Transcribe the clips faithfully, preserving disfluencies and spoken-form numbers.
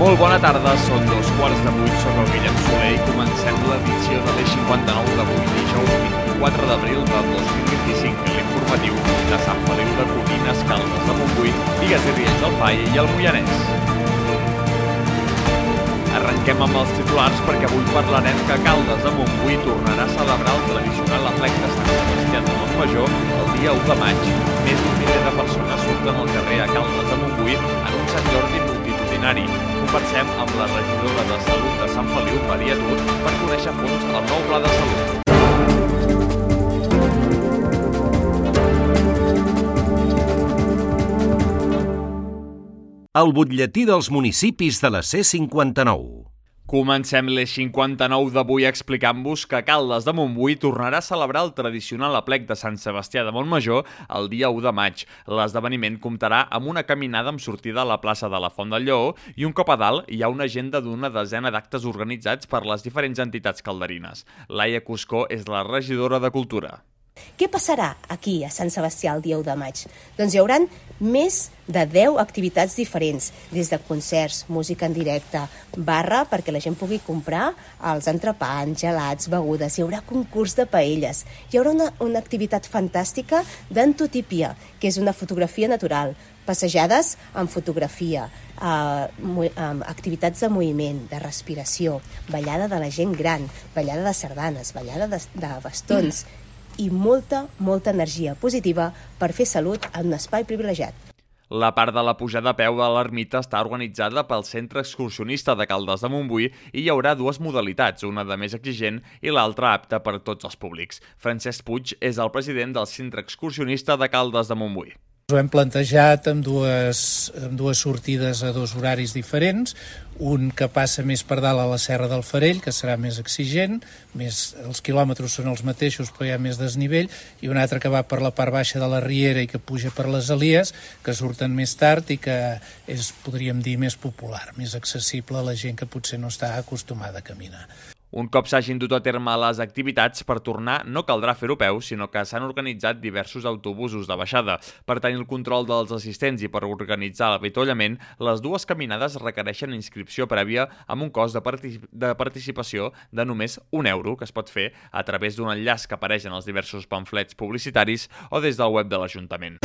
Molt bona tarda, són dos quarts de vuit, soc el Guillem Soler i comencem l'edició de l'Eix cinquanta-nou d'avui, dijous vint-i-quatre d'abril del dos mil vint-i-cinc, l'informatiu de Sant Feliu de Codines, Caldes de Montbui, Bigues i Riells del FAI i el Moianès. Arrenquem amb els titulars perquè avui parlarem que Caldes de Montbui tornarà a celebrar el tradicional aplec de Sant Sebastià de Montmajor el dia u de maig. Més d'un miler de persones surten al carrer a Caldes de Montbui en un Sant Jordi multitudinari. Conversem amb la regidora de Salut de Sant Feliu, Maria Tur, per conèixer a fons el nou pla de salut. El butlletí dels municipis de la C cinquanta-nou. Comencem l'Eix cinquanta-nou d'avui explicant-vos que Caldes de Montbui tornarà a celebrar el tradicional aplec de Sant Sebastià de Montmajor el dia u de maig. L'esdeveniment comptarà amb una caminada amb sortida a la plaça de la Font del Lleó i un cop a dalt hi ha una agenda d'una desena d'actes organitzats per les diferents entitats calderines. Laia Cuscó és la regidora de Cultura. Què passarà aquí a Sant Sebastià el dia u de maig? Doncs hi haurà més de deu activitats diferents, des de concerts, música en directe, barra perquè la gent pugui comprar els entrepans, gelats, begudes, hi haurà concurs de paelles, hi haurà una, una activitat fantàstica d'entotipia, que és una fotografia natural, passejades amb fotografia, eh, activitats de moviment, de respiració, ballada de la gent gran, ballada de sardanes, ballada de, de bastons, mm. i molta, molta energia positiva per fer salut en un espai privilegiat. La part de la pujada a peu de l'ermita està organitzada pel Centre Excursionista de Caldes de Montbui i hi haurà dues modalitats, una de més exigent i l'altra apta per a tots els públics. Francesc Puig és el president del Centre Excursionista de Caldes de Montbui. Ho hem plantejat amb dues, amb dues sortides a dos horaris diferents, un que passa més per dalt a la Serra del Farell, que serà més exigent, més, els quilòmetres són els mateixos però hi ha més desnivell, i un altre que va per la part baixa de la Riera i que puja per les Elies, que surten més tard i que és, podríem dir, més popular, més accessible a la gent que potser no està acostumada a caminar. Un cop s'hagin dut a terme les activitats, per tornar no caldrà fer-ho a peu, sinó que s'han organitzat diversos autobusos de baixada. Per tenir el control dels assistents i per organitzar l'avituallament, les dues caminades requereixen inscripció prèvia amb un cost de, partic de participació de només un euro, que es pot fer a través d'un enllaç que apareix en els diversos pamflets publicitaris o des del web de l'Ajuntament.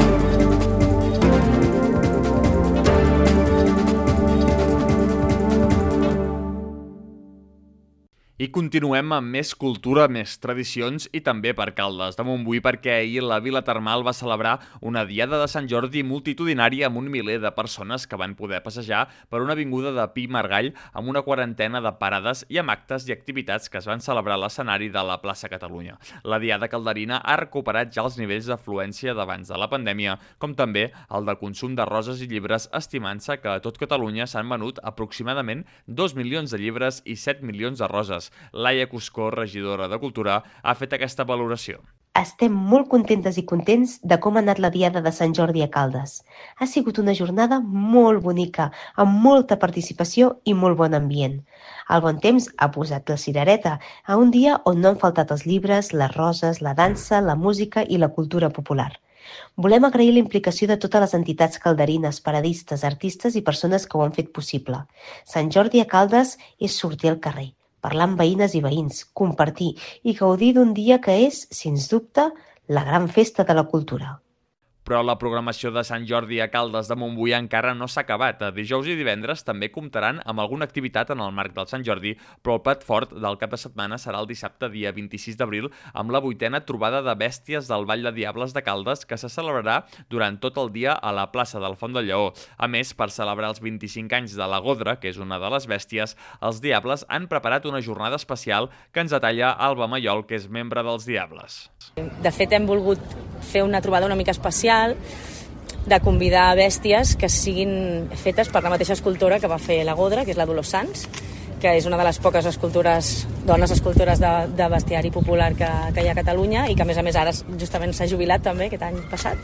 I continuem amb més cultura, més tradicions i també per Caldes de Montbui perquè ahir la Vila Termal va celebrar una diada de Sant Jordi multitudinària amb un miler de persones que van poder passejar per una avinguda de Pi i Margall amb una quarantena de parades i amb actes i activitats que es van celebrar a l'escenari de la plaça Catalunya. La diada calderina ha recuperat ja els nivells d'afluència d'abans de la pandèmia, com també el de consum de roses i llibres, estimant-se que a tot Catalunya s'han venut aproximadament dos milions de llibres i set milions de roses. Laia Cuscó, regidora de Cultura, ha fet aquesta valoració. Estem molt contentes i contents de com ha anat la diada de Sant Jordi a Caldes. Ha sigut una jornada molt bonica, amb molta participació i molt bon ambient. El bon temps ha posat la cirereta a un dia on no han faltat els llibres, les roses, la dansa, la música i la cultura popular. Volem agrair la implicació de totes les entitats calderines, paradistes, artistes i persones que ho han fet possible. Sant Jordi a Caldes és sortir al carrer, parlar amb veïnes i veïns, compartir i gaudir d'un dia que és, sens dubte, la gran festa de la cultura. Però la programació de Sant Jordi a Caldes de Montbui encara no s'ha acabat. Dijous i divendres també comptaran amb alguna activitat en el marc del Sant Jordi, però el plat fort del cap de setmana serà el dissabte, dia vint-i-sis d'abril, amb la vuitena trobada de bèsties del Ball de Diables de Caldes, que se celebrarà durant tot el dia a la plaça del Font del Lleó. A més, per celebrar els vint-i-cinc anys de la Godra, que és una de les bèsties, els Diables han preparat una jornada especial que ens detalla Alba Maiol, que és membre dels Diables. De fet, hem volgut fer una trobada una mica especial de convidar bèsties que siguin fetes per la mateixa escultora que va fer la Godra, que és la Dolors Sans, que és una de les poques escultures, dones escultores de, de bestiari popular que, que hi ha a Catalunya i que a més a més ara justament s'ha jubilat també aquest any passat.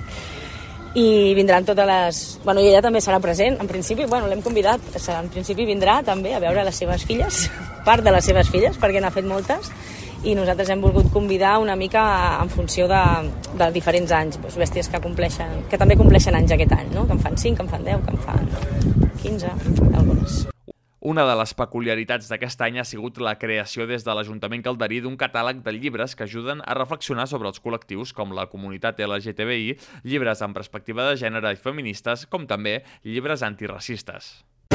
I vindran totes les... Bueno, i ella també serà present, en principi, bueno, l'hem convidat, en principi vindrà també a veure les seves filles, part de les seves filles, perquè n'ha fet moltes, i nosaltres hem volgut convidar una mica en funció de, de diferents anys, doncs bèsties que compleixen, que també compleixen anys aquest any, no? Que en fan cinc, que en fan deu, que en fan quinze, algunes. Una de les peculiaritats d'aquest any ha sigut la creació des de l'Ajuntament Calderí d'un catàleg de llibres que ajuden a reflexionar sobre els col·lectius com la comunitat L G T B I, llibres amb perspectiva de gènere i feministes, com també llibres antiracistes.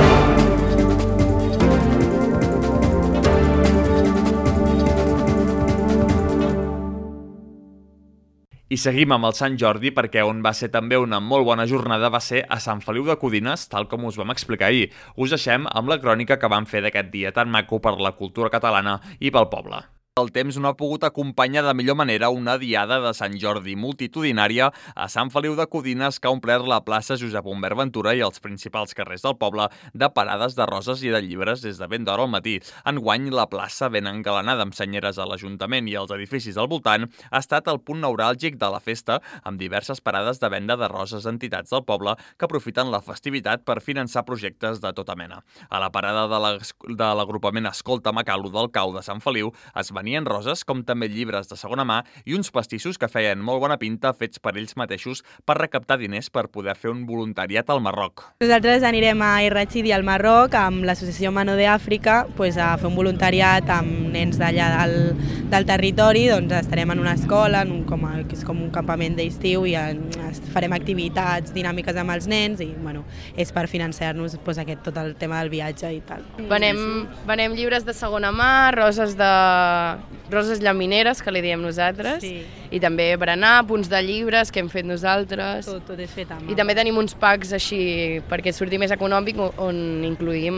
I seguim amb el Sant Jordi perquè on va ser també una molt bona jornada va ser a Sant Feliu de Codines, tal com us vam explicar ahir. Us deixem amb la crònica que vam fer d'aquest dia tan maco per la cultura catalana i pel poble. El temps no ha pogut acompanyar de millor manera una diada de Sant Jordi multitudinària a Sant Feliu de Codines que ha omplert la plaça Josep Humbert Ventura i els principals carrers del poble de parades de roses i de llibres des de ben d'hora al matí. Enguany, la plaça, ben engalanada amb senyeres a l'Ajuntament i els edificis al voltant, ha estat el punt neuràlgic de la festa, amb diverses parades de venda de roses d'entitats del poble que aprofiten la festivitat per finançar projectes de tota mena. A la parada de l'agrupament Escolta Macalo del Cau de Sant Feliu es van venien roses, com també llibres de segona mà i uns pastissos que feien molt bona pinta fets per ells mateixos per recaptar diners per poder fer un voluntariat al Marroc. Nosaltres anirem a Irrachidi al Marroc amb l'associació Mano de Àfrica pues, a fer un voluntariat amb nens d'allà del, del territori. Doncs estarem en una escola, en un, com a, que és com un campament d'estiu i en, farem activitats dinàmiques amb els nens i bueno, és per financiar-nos pues, aquest, tot el tema del viatge i tal. Venem, venem llibres de segona mà, roses de roses llamineres, que li diem nosaltres, sí. I també berenar, punts de llibres que hem fet nosaltres. Tot, tot és fet amb. I també tenim uns packs així perquè surti més econòmic on incluïm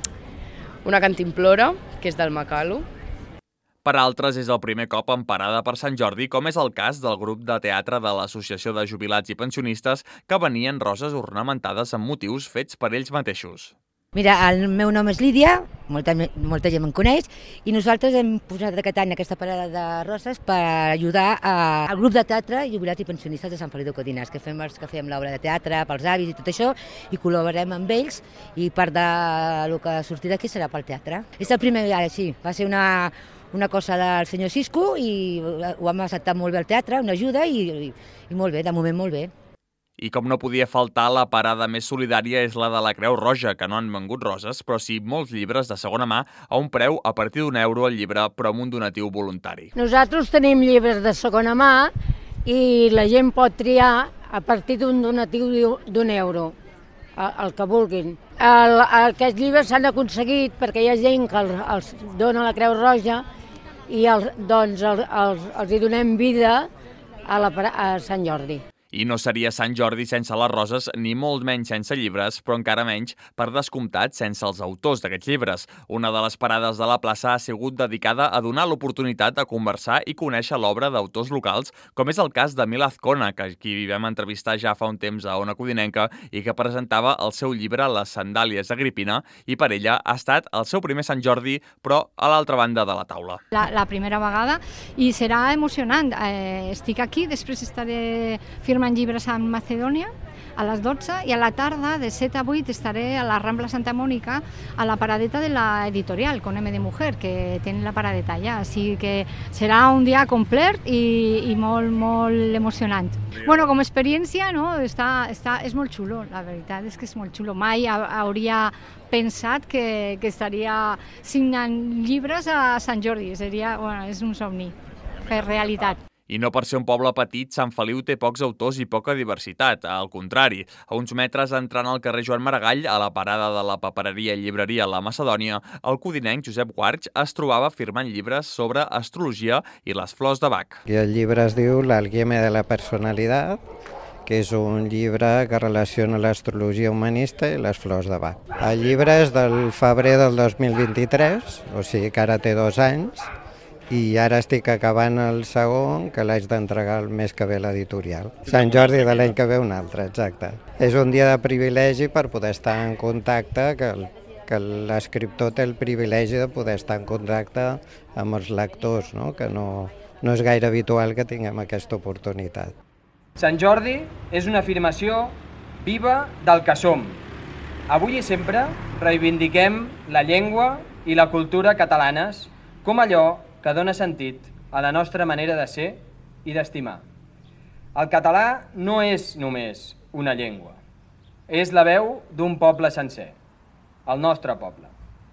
una cantimplora, que és del Macalo. Per altres és el primer cop en parada per Sant Jordi, com és el cas del grup de teatre de l'Associació de Jubilats i Pensionistes que venien roses ornamentades amb motius fets per ells mateixos. Mira, el meu nom és Lídia, molta, molta gent em coneix, i nosaltres hem posat aquest any aquesta parada de roses per ajudar a, al grup de teatre Jubilats i Pensionistes de Sant Feliu de Codines, que fem, que fem l'obra de teatre pels avis i tot això, i col·laborem amb ells, i part del que surti d'aquí serà pel teatre. És el primer, ara sí, va ser una, una cosa del senyor Cisco i ho hem acceptat molt bé al teatre, una ajuda, i, i, i molt bé, de moment molt bé. I com no podia faltar, la parada més solidària és la de la Creu Roja, que no han vengut roses, però sí molts llibres de segona mà a un preu a partir d'un euro al llibre, però amb un donatiu voluntari. Nosaltres tenim llibres de segona mà i la gent pot triar a partir d'un donatiu d'un euro, el que vulguin. El, aquests llibres s'han aconseguit perquè hi ha gent que els, els dona la Creu Roja i els, doncs els, els, els hi donem vida a, la, a Sant Jordi. I no seria Sant Jordi sense les roses, ni molt menys sense llibres, però encara menys, per descomptat, sense els autors d'aquests llibres. Una de les parades de la plaça ha sigut dedicada a donar l'oportunitat de conversar i conèixer l'obra d'autors locals, com és el cas de Mila Azcona, que qui vam entrevistar ja fa un temps a Ona Codinenca i que presentava el seu llibre Les sandàlies d'Agripina, i per ella ha estat el seu primer Sant Jordi, però a l'altra banda de la taula. La, la primera vegada, i serà emocionant. Eh, estic aquí, després estaré firmant en llibres a Macedònia a les dotze i a la tarda de set a vuit estaré a la Rambla Santa Mònica a la paradeta de la editorial con M de Mujer, que tenen la paradeta allà, així que serà un dia complet i, i molt, molt emocionant. Bueno, com a experiència, no? està, està, és molt xulo, la veritat és que és molt xulo. Mai hauria pensat que, que estaria signant llibres a Sant Jordi, seria, bueno, és un somni, fer realitat. I no per ser un poble petit, Sant Feliu té pocs autors i poca diversitat. Al contrari, a uns metres entrant al carrer Joan Maragall, a la parada de la papereria i llibreria La Macedònia, el codinenc Josep Guarch es trobava firmant llibres sobre astrologia i les flors de Bach. I el llibre es diu L'alquímia de la personalitat, que és un llibre que relaciona l'astrologia humanista i les flors de Bach. El llibre és del febrer del dos mil vint-i-tres, o sigui que ara té dos anys, i ara estic acabant el segon, que l'haig d'entregar el mes que ve a l'editorial. Sant Jordi de l'any que ve un altre, exacte. És un dia de privilegi per poder estar en contacte, que, que l'escriptor té el privilegi de poder estar en contacte amb els lectors, no? Que no, no és gaire habitual que tinguem aquesta oportunitat. Sant Jordi és una afirmació viva del que som. Avui i sempre reivindiquem la llengua i la cultura catalanes com allò que dona sentit a la nostra manera de ser i d'estimar. El català no és només una llengua, és la veu d'un poble sencer, el nostre poble.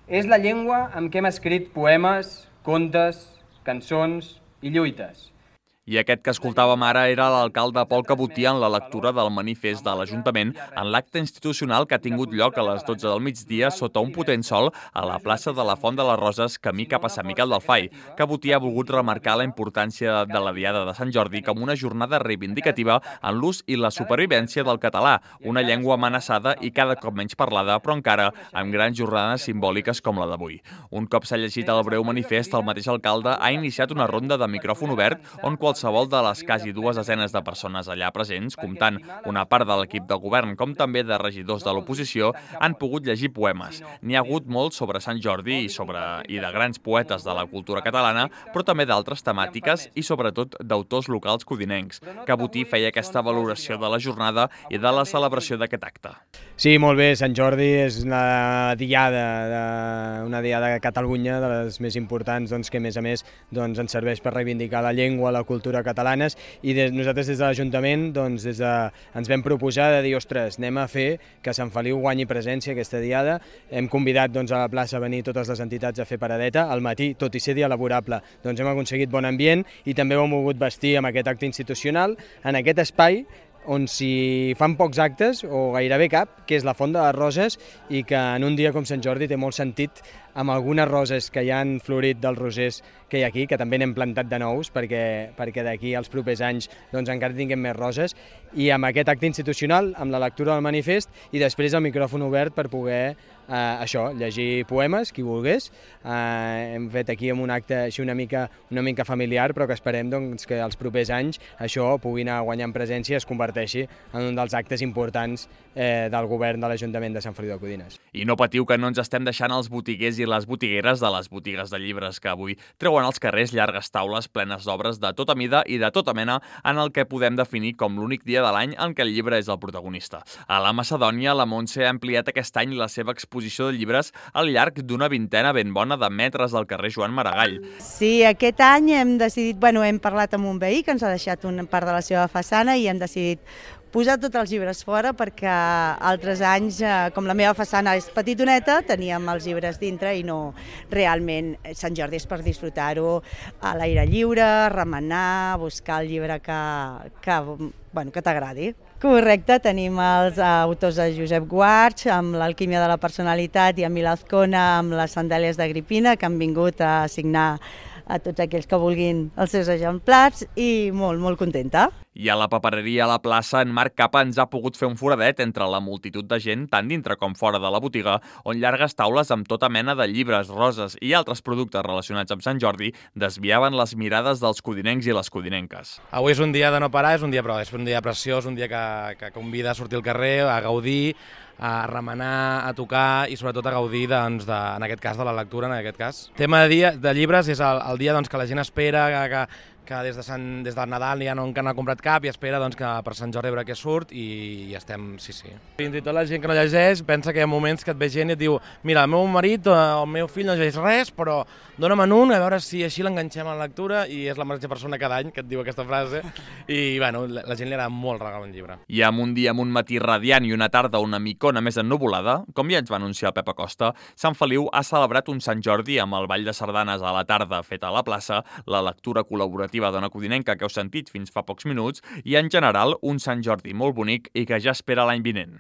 És la llengua amb què hem escrit poemes, contes, cançons i lluites. I aquest que escoltàvem ara era l'alcalde Pol Cabotí en la lectura del manifest de l'Ajuntament en l'acte institucional que ha tingut lloc a les dotze del migdia sota un potent sol a la plaça de la Font de les Roses, camí cap a Sant Miquel del Fai. Cabotí ha volgut remarcar la importància de la Diada de Sant Jordi com una jornada reivindicativa en l'ús i la supervivència del català, una llengua amenaçada i cada cop menys parlada, però encara amb grans jornades simbòliques com la d'avui. Un cop s'ha llegit el breu manifest, el mateix alcalde ha iniciat una ronda de micròfon obert on qualsevol Qualsevol de les quasi dues desenes de persones allà presents, comptant una part de l'equip de govern com també de regidors de l'oposició, han pogut llegir poemes. N'hi ha hagut molts sobre Sant Jordi i, sobre, i de grans poetes de la cultura catalana, però també d'altres temàtiques i sobretot d'autors locals codinencs. Cabotí feia aquesta valoració de la jornada i de la celebració d'aquest acte. Sí, molt bé. Sant Jordi és una diada, de, una diada de Catalunya, de les més importants, doncs, que a més a més doncs, ens serveix per reivindicar la llengua, la cultura catalanes, i des, nosaltres des de l'Ajuntament doncs, des de, ens vam proposar de dir, ostres, anem a fer que Sant Feliu guanyi presència aquesta diada. Hem convidat doncs, a la plaça a venir totes les entitats a fer paradeta al matí, tot i ser dia laborable. Doncs hem aconseguit bon ambient i també ho hem volgut vestir amb aquest acte institucional en aquest espai on s'hi fan pocs actes, o gairebé cap, que és la Font de les Roses, i que en un dia com Sant Jordi té molt sentit amb algunes roses que ja han florit dels rosers que hi ha aquí, que també n'hem plantat de nous, perquè, perquè d'aquí als propers anys doncs, encara tinguem més roses, i amb aquest acte institucional, amb la lectura del manifest, i després el micròfon obert per poder eh, això, llegir poemes, qui volgués. Eh, hem fet aquí amb un acte així una mica, una mica familiar, però que esperem doncs, que els propers anys això pugui anar guanyant presència i es converteixi en un dels actes importants eh, del govern de l'Ajuntament de Sant Feliu de Codines. I no patiu que no ens estem deixant els botiguers i les botigueres de les botigues de llibres que avui treuen als carrers llargues taules plenes d'obres de tota mida i de tota mena en el que podem definir com l'únic dia de l'any en què el llibre és el protagonista. A la Macedònia, la Montse ha ampliat aquest any la seva exposició de llibres al llarg d'una vintena ben bona de metres del carrer Joan Maragall. Sí, aquest any hem decidit, bueno, hem parlat amb un veí que ens ha deixat una part de la seva façana i hem decidit posar tots els llibres fora perquè altres anys, com la meva façana és petitoneta, teníem els llibres dintre i no realment Sant Jordi és per disfrutar-ho a l'aire lliure, remenar, buscar el llibre que, que, bueno, que t'agradi. Correcte, tenim els autors de Josep Guarch, amb l'Alquímia de la Personalitat, i Emil Azcona amb les Sandàlies d'Agripina, que han vingut a signar a tots aquells que vulguin els seus exemplars, i molt, molt contenta. I a la papereria a la plaça, en Marc Capa ens ha pogut fer un foradet entre la multitud de gent, tant dintre com fora de la botiga, on llargues taules amb tota mena de llibres, roses i altres productes relacionats amb Sant Jordi desviaven les mirades dels codinencs i les codinenques. Avui és un dia de no parar, és un dia, però és un dia preciós, un dia que, que convida a sortir al carrer, a gaudir, a remenar, a tocar i sobretot a gaudir, doncs, de, en aquest cas, de la lectura, en aquest cas. El tema de, dia, de llibres és el, el dia doncs, que la gent espera, que, que, que des de, Sant, des del Nadal ja no encara ha comprat cap i espera doncs, que per Sant Jordi veure què surt i, i estem, sí, sí. Fins i tot la gent que no llegeix pensa que hi ha moments que et ve gent i et diu mira, el meu marit o el meu fill no llegeix res, però dona'm un a veure si així l'enganxem a la lectura, i és la mateixa persona cada any que et diu aquesta frase i bueno, la, la gent li agrada molt regalar un llibre. I amb un dia amb un matí radiant i una tarda una micona més ennuvolada, com ja ens va anunciar el Pep Acosta, Sant Feliu ha celebrat un Sant Jordi amb el ball de sardanes a la tarda fet a la plaça, la lectura col·laborativa d'una codinenca que heu sentit fins fa pocs minuts i, en general, un Sant Jordi molt bonic i que ja espera l'any vinent.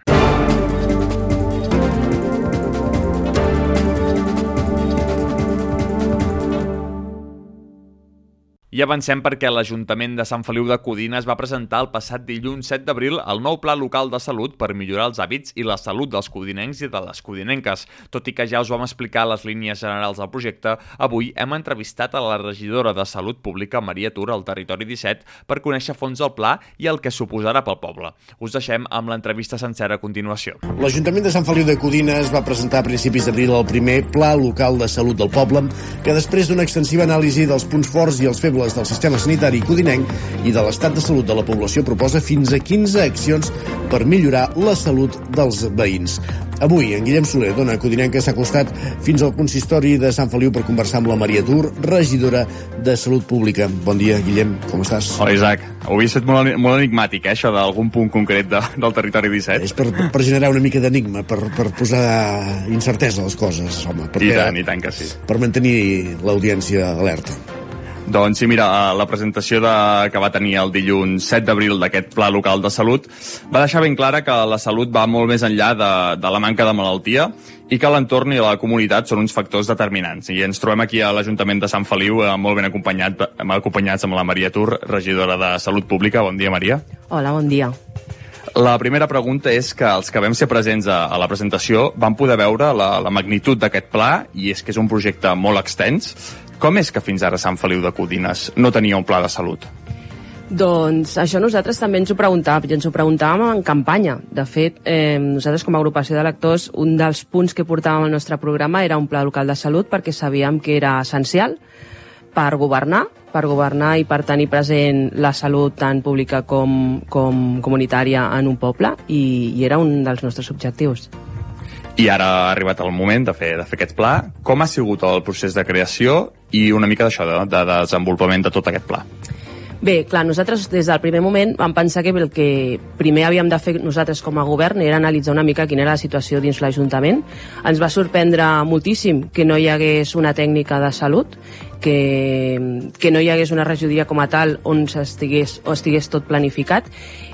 I avancem perquè l'Ajuntament de Sant Feliu de Codines va presentar el passat dilluns set d'abril el nou Pla Local de Salut per millorar els hàbits i la salut dels codinencs i de les codinenques. Tot i que ja us vam explicar les línies generals del projecte, avui hem entrevistat a la regidora de Salut Pública, Maria Tura, al Territori disset, per conèixer a fons el pla i el que suposarà pel poble. Us deixem amb l'entrevista sencera a continuació. L'Ajuntament de Sant Feliu de Codines va presentar a principis d'abril el primer Pla Local de Salut del poble, que després d'una extensiva anàlisi dels punts forts i els febles del sistema sanitari codinenc i de l'estat de salut de la població proposa fins a quinze accions per millorar la salut dels veïns. Avui, en Guillem Soler, dona codinenca, s'ha acostat fins al consistori de Sant Feliu per conversar amb la Maria Tur, regidora de Salut Pública. Bon dia, Guillem, com estàs? Hola, Isaac. Avui ha estat molt, molt enigmàtic, eh, això d'algun punt concret de, del territori disset. És per, per generar una mica d'enigma, per, per posar incertesa a les coses, home. I tant, i tant que sí. Per mantenir l'audiència alerta. Doncs sí, mira, la presentació de, que va tenir el dilluns set d'abril d'aquest Pla Local de Salut va deixar ben clara que la salut va molt més enllà de, de la manca de malaltia i que l'entorn i la comunitat són uns factors determinants. I ens trobem aquí a l'Ajuntament de Sant Feliu eh, molt ben acompanyat, acompanyats amb la Maria Tur, regidora de Salut Pública. Bon dia, Maria. Hola, bon dia. La primera pregunta és que els que vam ser presents a, a la presentació vam poder veure la, la magnitud d'aquest pla, i és que és un projecte molt extens. Com és que fins ara Sant Feliu de Codines no tenia un pla de salut? Doncs això nosaltres també ens ho preguntàvem, i ens ho preguntàvem en campanya. De fet, eh, nosaltres com a agrupació d'electors, un dels punts que portàvem al nostre programa era un pla local de salut, perquè sabíem que era essencial per governar, per governar i per tenir present la salut tant pública com, com comunitària en un poble, i, i era un dels nostres objectius. I ara ha arribat el moment de fer, de fer aquest pla. Com ha sigut el procés de creació i una mica d'això, de, de desenvolupament de tot aquest pla? Bé, clar, nosaltres des del primer moment vam pensar que el que primer havíem de fer nosaltres com a govern era analitzar una mica quina era la situació dins l'Ajuntament. Ens va sorprendre moltíssim que no hi hagués una tècnica de salut, que, que no hi hagués una regidoria com a tal on estigués, o estigués tot planificat,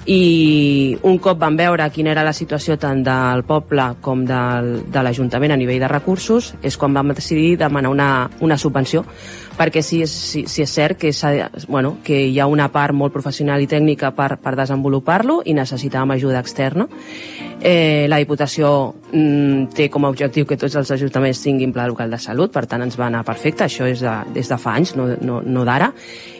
i un cop vam veure quina era la situació tant del poble com del, de l'Ajuntament a nivell de recursos, és quan vam decidir demanar una, una subvenció, perquè sí, sí, sí és cert que, bueno, que hi ha una part molt professional i tècnica per, per desenvolupar-lo i necessitàvem ajuda externa. Eh, la Diputació mm, té com a objectiu que tots els ajuntaments tinguin pla local de salut, per tant ens va anar perfecte, això és de, des de fa anys, no, no, no d'ara,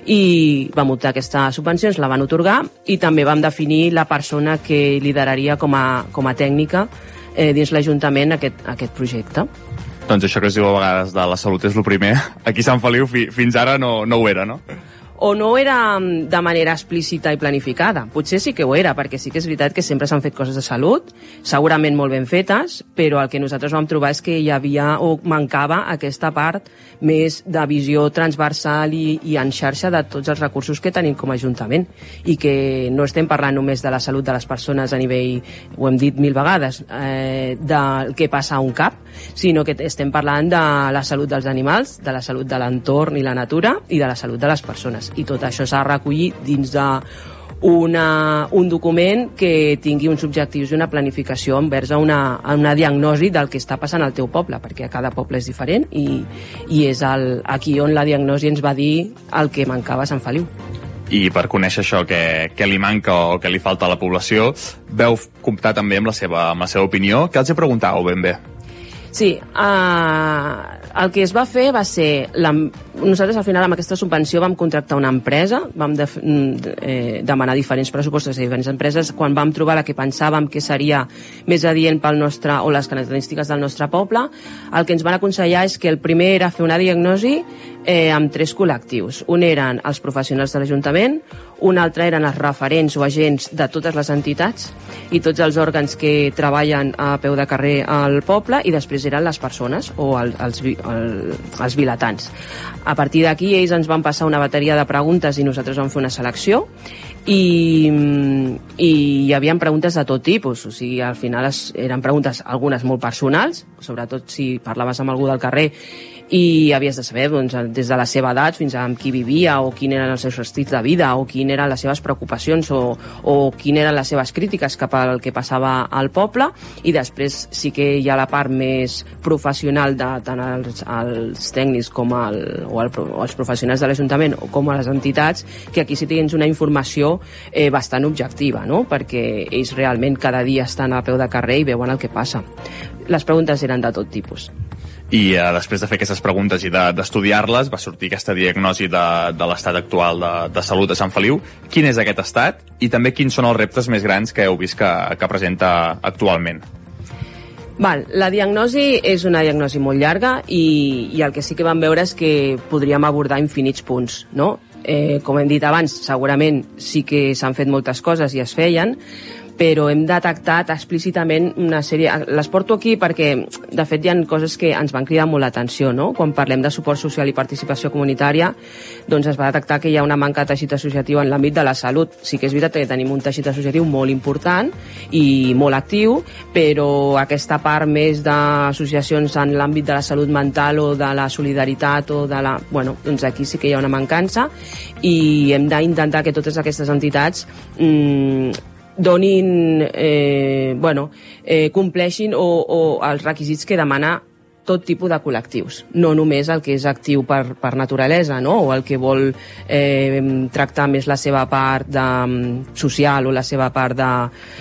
i vam optar aquesta subvenció, ens la van otorgar, i també vam definir la persona que lideraria com a, com a tècnica eh, dins l'Ajuntament aquest, aquest projecte. Doncs això que es diu a vegades de la salut és el primer. Aquí a Sant Feliu fi, fins ara no, no ho era, no? O no era de manera explícita i planificada. Potser sí que ho era, perquè sí que és veritat que sempre s'han fet coses de salut, segurament molt ben fetes, però el que nosaltres vam trobar és que hi havia o mancava aquesta part més de visió transversal i, i en xarxa de tots els recursos que tenim com a Ajuntament, i que no estem parlant només de la salut de les persones a nivell, ho hem dit mil vegades, eh, del que passa a un cap, sinó que estem parlant de la salut dels animals, de la salut de l'entorn i la natura, i de la salut de les persones. I tot això s'ha recollit dins de una, un document que tingui uns objectius i una planificació envers a una, a una diagnosi del que està passant al teu poble, perquè cada poble és diferent, i, i és el, aquí on la diagnosi ens va dir el que mancava a Sant Feliu. I per conèixer això, què, què li manca o què li falta a la població, veu comptar també amb la seva, amb la seva opinió. Què els hi preguntàveu ben bé? Sí, uh, el que es va fer va ser... La, nosaltres al final amb aquesta subvenció vam contractar una empresa, vam de, eh, demanar diferents pressupostos a diferents empreses, quan vam trobar la que pensàvem que seria més adient pel nostre, o les característiques del nostre poble, el que ens van aconsellar és que el primer era fer una diagnosi eh, amb tres col·lectius. Un eren els professionals de l'Ajuntament, un altre eren els referents o agents de totes les entitats i tots els òrgans que treballen a peu de carrer al poble, i després eren les persones o el, els, el, els vilatans. A partir d'aquí ells ens van passar una bateria de preguntes i nosaltres vam fer una selecció, i, i hi havia preguntes de tot tipus, o sigui, al final es, eren preguntes algunes molt personals, sobretot si parlaves amb algú del carrer i havies de saber doncs, des de la seva edat fins a amb qui vivia, o quin eren els seus estils de vida, o quines eren les seves preocupacions, o, o quines eren les seves crítiques cap al que passava al poble. I després sí que hi ha la part més professional de tant els, els tècnics com el, o, el, o els professionals de l'Ajuntament o com a les entitats, que aquí sí tens una informació eh, bastant objectiva, no? Perquè ells realment cada dia estan a peu de carrer i veuen el que passa. Les preguntes eren de tot tipus. I eh, després de fer aquestes preguntes i d'estudiar-les va sortir aquesta diagnosi de, de l'estat actual de, de salut de Sant Feliu. Quin és aquest estat i també quins són els reptes més grans que heu vist que, que presenta actualment? Val, la diagnosi és una diagnosi molt llarga i, i el que sí que vam veure és que podríem abordar infinits punts, no? Eh, com hem dit abans, segurament sí que s'han fet moltes coses i es feien, però hem detectat explícitament una sèrie... Les porto aquí perquè, de fet, hi ha coses que ens van cridar molt l'atenció, no? Quan parlem de suport social i participació comunitària, doncs es va detectar que hi ha una manca de teixit associatiu en l'àmbit de la salut. Sí que és veritat que tenim un teixit associatiu molt important i molt actiu, però aquesta part més d'associacions en l'àmbit de la salut mental o de la solidaritat o de la... Bueno, doncs aquí sí que hi ha una mancança i hem d'intentar que totes aquestes entitats mmm, donin, eh, bueno, eh, compleixin o, o els requisits que demana tot tipus de col·lectius, no només el que és actiu per, per naturalesa, no? O el que vol eh, tractar més la seva part de, social o la seva part de...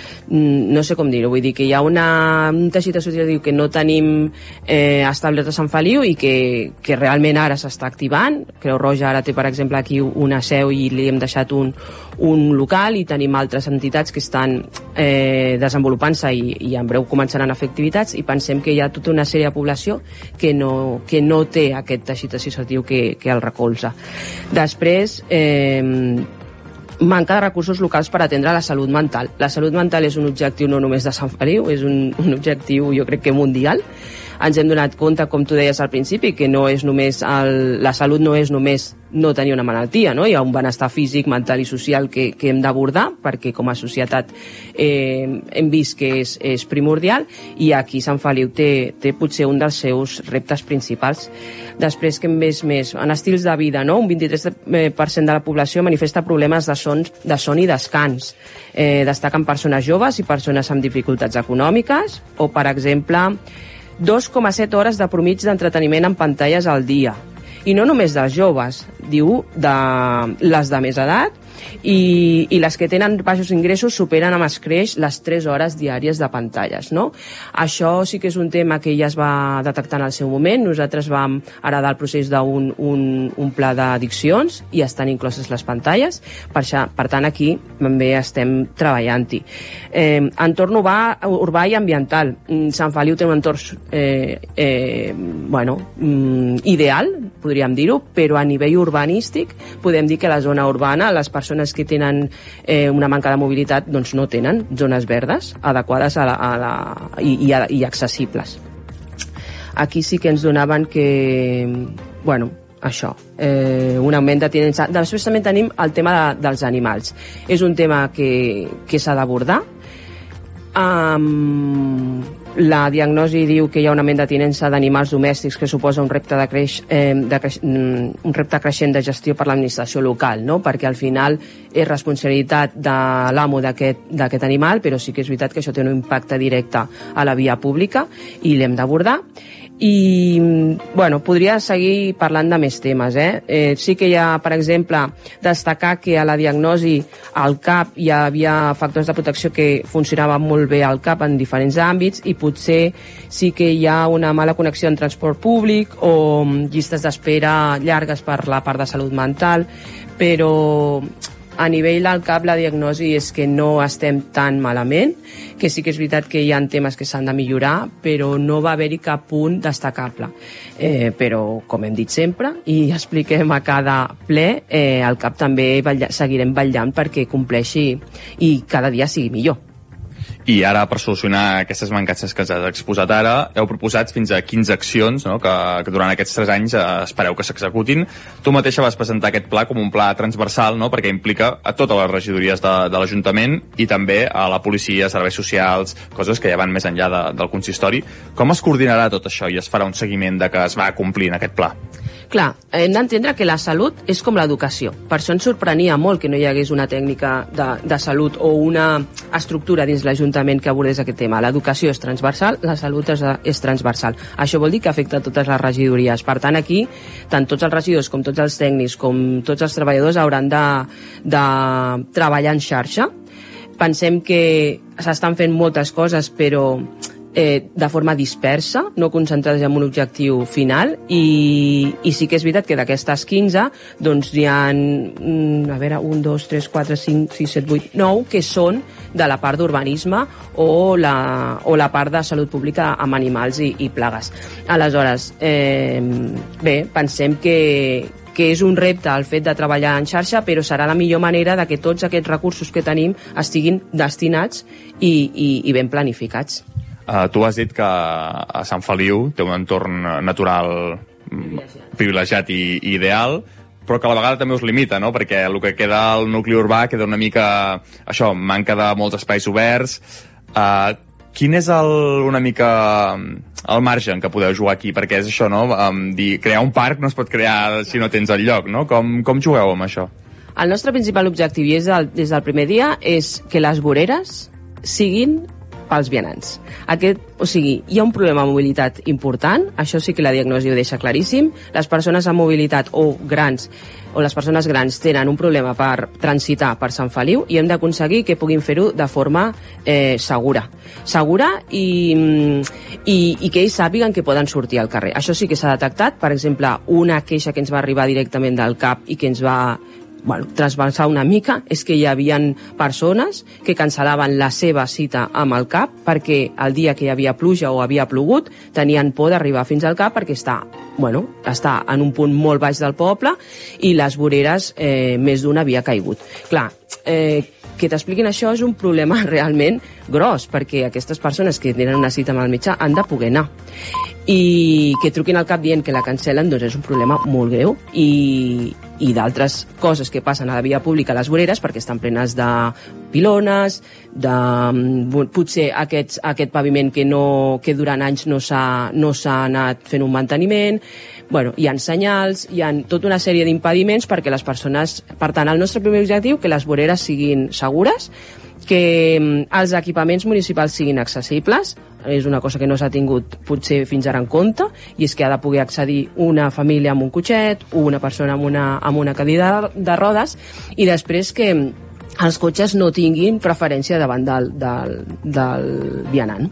no sé com dir-ho, vull dir que hi ha una, un teixit associatiu que no tenim eh, establert a Sant Feliu i que, que realment ara s'està activant. Creu Roja ara té, per exemple, aquí una seu i li hem deixat un, un local i tenim altres entitats que estan eh, desenvolupant-se i, i en breu començaran a fer activitats i pensem que hi ha tota una sèrie de població que no, que no té aquest teixit associatiu que, que el recolza. Després, eh, manca de recursos locals per atendre la salut mental. La salut mental és un objectiu no només de Sant Feliu, és un, un objectiu jo crec que mundial. Ens hem donat compte, com tu deies al principi, que no és només el, la salut no és només no tenir una malaltia, no? Hi ha un benestar físic, mental i social que, que hem d'abordar perquè com a societat eh, hem vist que és, és primordial i aquí Sant Feliu té, té potser un dels seus reptes principals. Després, que hem vist més? En estils de vida, no? Un vint-i-tres per cent de la població manifesta problemes de son, de son i descans. Eh, destaquen persones joves i persones amb dificultats econòmiques o, per exemple, dos coma set hores de promig d'entreteniment en pantalles al dia. I no només dels joves, diu de les de més edat i, i les que tenen baixos ingressos superen amb escreix les tres hores diàries de pantalles, no? Això sí que és un tema que ja es va detectar en el seu moment. Nosaltres vam heredar el procés d'un un, un pla d'addiccions i estan incloses les pantalles, per, això, per tant aquí també estem treballant-hi. Eh, entorn urbà, urbà i ambiental. Sant Feliu té un entorn eh, eh, bueno, ideal, podríem dir-ho, però a nivell urbanístic podem dir que la zona urbana, les persones que tenen eh, una manca de mobilitat doncs no tenen zones verdes adequades a la, a la, i, i, a, i accessibles. Aquí sí que ens donaven que, bueno, això, eh, un augment de tinença. Després també tenim el tema de, dels animals. És un tema que, que s'ha d'abordar. Um, la diagnosi diu que hi ha un augment de tinença d'animals domèstics que suposa un repte, de creix, eh, de creix, un repte creixent de gestió per l'administració local, no? Perquè al final és responsabilitat de l'amo d'aquest animal, però sí que és veritat que això té un impacte directe a la via pública i l'hem d'abordar. I, bueno, podria seguir parlant de més temes, eh? Eh, sí que hi ha, per exemple, destacar que a la diagnosi al C A P hi havia factors de protecció que funcionaven molt bé al C A P en diferents àmbits i potser sí que hi ha una mala connexió en transport públic o llistes d'espera llargues per la part de salut mental, però a nivell del C A P la diagnosi és que no estem tan malament, que sí que és veritat que hi ha temes que s'han de millorar, però no va haver-hi cap punt destacable. Eh, però, com hem dit sempre, i expliquem a cada ple, eh, al C A P també vetlla, seguirem vetllant perquè compleixi i cada dia sigui millor. I ara, per solucionar aquestes mancances que has exposat ara, heu proposat fins a quinze accions, no?, que, que durant aquests tres anys eh, espereu que s'executin. Tu mateixa vas presentar aquest pla com un pla transversal, no?, perquè implica a totes les regidories de, de l'Ajuntament i també a la policia, serveis socials, coses que ja van més enllà de, del consistori. Com es coordinarà tot això i es farà un seguiment de que es va complir en aquest pla? Clar, hem d'entendre que la salut és com l'educació. Per això ens sorprenia molt que no hi hagués una tècnica de, de salut o una estructura dins l'Ajuntament que abordés aquest tema. L'educació és transversal, la salut és, és transversal. Això vol dir que afecta a totes les regidories. Per tant, aquí, tant tots els regidors com tots els tècnics com tots els treballadors hauran de, de treballar en xarxa. Pensem que s'estan fent moltes coses, però Eh, de forma dispersa, no concentrades en un objectiu final i, i sí que és veritat que d'aquestes quinze doncs hi ha mm, a veure, un, dos, tres, quatre, cinc, sis, set, vuit, nou que són de la part d'urbanisme o la, o la part de salut pública amb animals i, i plagues. Aleshores, eh, bé, pensem que que és un repte el fet de treballar en xarxa, però serà la millor manera de que tots aquests recursos que tenim estiguin destinats i, i, i ben planificats. Uh, tu has dit que a Sant Feliu té un entorn natural privilegiat, privilegiat i, i ideal, però que a la vegada també us limita, no? Perquè el que queda al nucli urbà queda una mica, això, manca de molts espais oberts. Uh, quin és el, una mica el marge en què podeu jugar aquí? Perquè és això, no? Um, dir, crear un parc no es pot crear si no tens el lloc, no? Com, com jugueu amb això? El nostre principal objectiu, i és del, des del primer dia, és que les voreres siguin pels vianants. Aquest, o sigui, hi ha un problema de mobilitat important, això sí que la diagnosi ho deixa claríssim. Les persones amb mobilitat o grans o les persones grans tenen un problema per transitar per Sant Feliu i hem d'aconseguir que puguin fer-ho de forma eh, segura. Segura i, i, i que ells sàpiguen que poden sortir al carrer. Això sí que s'ha detectat. Per exemple, una queixa que ens va arribar directament del C A P i que ens va bueno, trasbalsar una mica és que hi havia persones que cancel·laven la seva cita amb el C A P perquè el dia que hi havia pluja o havia plogut tenien por d'arribar fins al C A P perquè està, bueno, està en un punt molt baix del poble i les voreres eh, més d'una havia caigut. Clar, eh, que t'expliquin això és un problema realment gros, perquè aquestes persones que tenen una cita amb el metge han de poder anar. I que truquin al C A P dient que la cancel·len, doncs és un problema molt greu. I, i d'altres coses que passen a la via pública a les voreres, perquè estan plenes de pilones, de potser aquests, aquest paviment que, no, que durant anys no s'ha no s'ha anat fent un manteniment. Bueno, hi ha senyals, hi ha tota una sèrie d'impediments perquè les persones... Per tant, el nostre primer objectiu, que les voreres siguin segures, que els equipaments municipals siguin accessibles, és una cosa que no s'ha tingut potser fins ara en compte, i és que ha de poder accedir una família amb un cotxet, una persona amb una, amb una cadira de rodes, i després que els cotxes no tinguin preferència davant del, del, del vianant.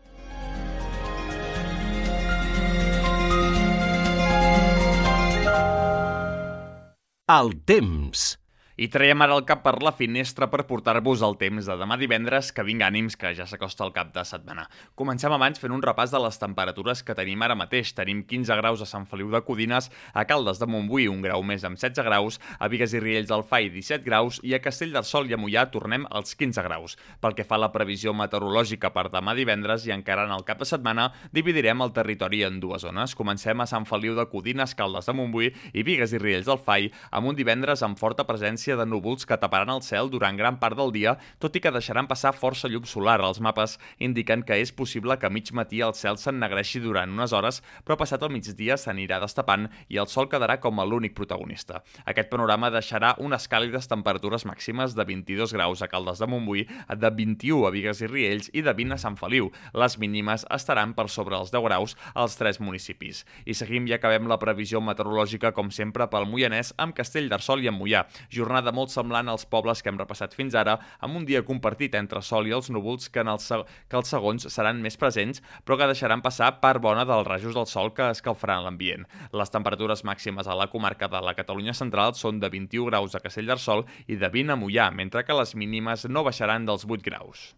El temps. I traiem ara el cap per la finestra per portar-vos el temps de demà divendres, que vinga ànims, que ja s'acosta el cap de setmana. Comencem abans fent un repàs de les temperatures que tenim ara mateix. Tenim quinze graus a Sant Feliu de Codines, a Caldes de Montbui un grau més amb setze graus, a Bigues i Riells del Fai disset graus i a Castellterçol i a Moià tornem als quinze graus. Pel que fa a la previsió meteorològica per demà divendres i encara en el cap de setmana, dividirem el territori en dues zones. Comencem a Sant Feliu de Codines, Caldes de Montbui i Bigues i Riells del Fai, amb un divendres amb forta presència de núvols que taparan el cel durant gran part del dia, tot i que deixaran passar força llum solar. Els mapes indiquen que és possible que a mig matí el cel s'ennegreixi durant unes hores, però passat el migdia s'anirà destapant i el sol quedarà com a l'únic protagonista. Aquest panorama deixarà unes càlides temperatures màximes de vint-i-dos graus a Caldes de Montbui, de vint-i-u a Bigues i Riells i de vint a Sant Feliu. Les mínimes estaran per sobre els deu graus als tres municipis. I seguim i acabem la previsió meteorològica, com sempre, pel Moianès, amb Castellterçol i amb Moià. Jornada molt semblant als pobles que hem repassat fins ara, amb un dia compartit entre sol i els núvols que, en els, que els segons seran més presents, però que deixaran passar part bona dels rajos del sol que escalfaran l'ambient. Les temperatures màximes a la comarca de la Catalunya central són de vint-i-u graus a Castellterçol i de vint a Moià, mentre que les mínimes no baixaran dels vuit graus.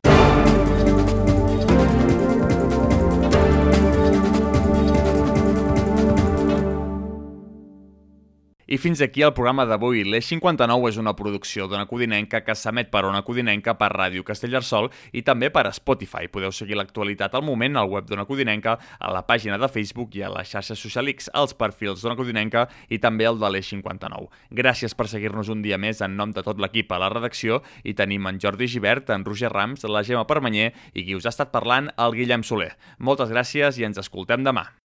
I fins aquí el programa d'avui. L'Eix cinquanta-nou és una producció d'Ona Codinenca que s'emet per Ona Codinenca, per Ràdio Castellterçol i també per Spotify. Podeu seguir l'actualitat al moment al web d'Ona Codinenca, a la pàgina de Facebook i a les xarxes socials, als perfils d'Ona Codinenca i també el de l'Eix cinquanta-nou. Gràcies per seguir-nos un dia més en nom de tot l'equip a la redacció i tenim en Jordi Givert, en Roger Rams, la Gemma Permanyer i qui us ha estat parlant, el Guillem Soler. Moltes gràcies i ens escoltem demà.